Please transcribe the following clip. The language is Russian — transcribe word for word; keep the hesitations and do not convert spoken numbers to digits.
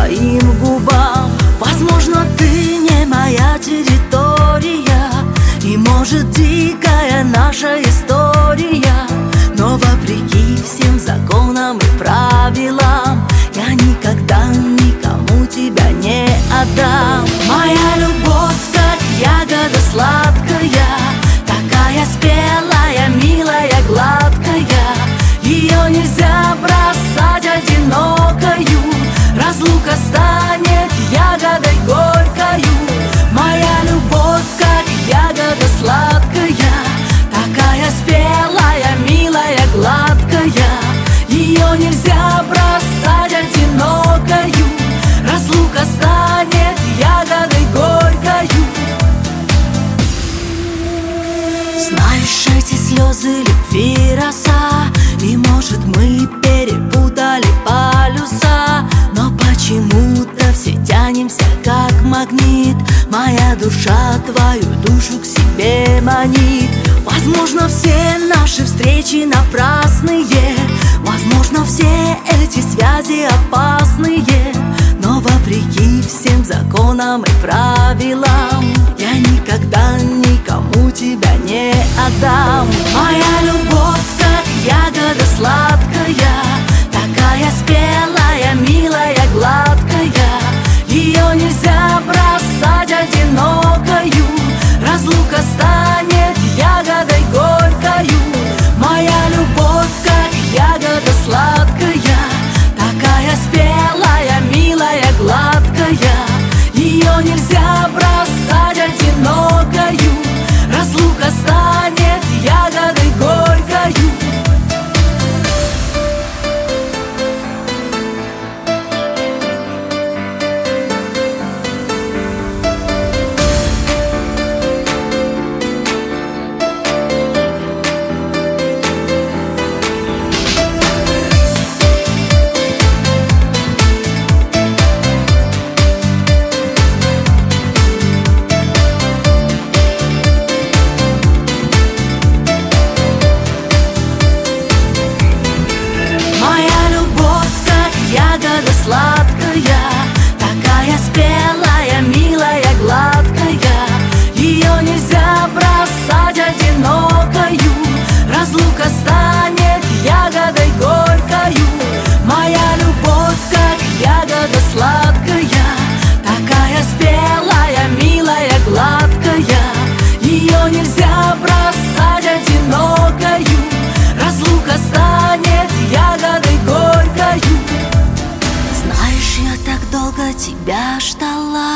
твоим губам. Возможно, ты не моя территория, и может дикая наша история, но вопреки всем законам и правилам я никогда никому тебя не отдам. Моя любовь, как ягода сладкая, такая спелая, милая, гладкая. Ее нельзя бросать одинокою, разлука станет ягодой горькою. Моя любовь, как ягода сладкая, такая спелая, милая, гладкая. Ее нельзя бросать одинокою, разлука станет ягодой горькою. Знаешь, эти слезы любви роса, и может мы перепутали полюса, но почему-то все тянемся как магнит. Моя душа твою душу к себе манит. Возможно, все наши встречи напрасные, возможно, все эти связи опасные, но вопреки всем законам и правилам я никогда никому тебя не отдам. Моя любовь, как ягода сладкая, такая спелая, милая, гладкая. Ее нельзя бросать одинокою, разлука станет ягодой горькою. Моя любовь, как ягода сладкая, такая спелая, милая, гладкая. Ее нельзя бросать одинокою, разлука станет ягодой горькою. Ягода сладкая, такая спелая, милая, гладкая. Ее нельзя бросать одинокою, разлука станет ягодой горькою. Моя любовь, как ягода сладкая, такая спелая, милая, гладкая. Ее нельзя бросать одинокою, разлука станет ягодой горькою. Знаешь, я так долго тебя ждала,